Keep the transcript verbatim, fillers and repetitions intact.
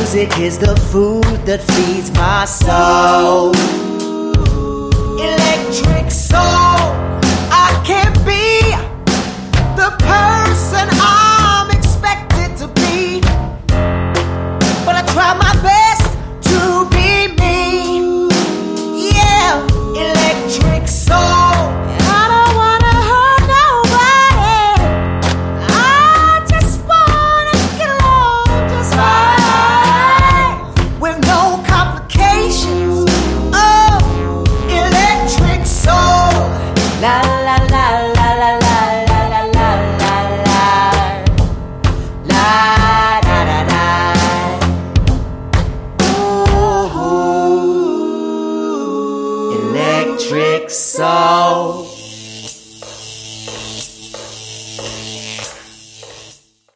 Music is the food that feeds my soul. Electric soul.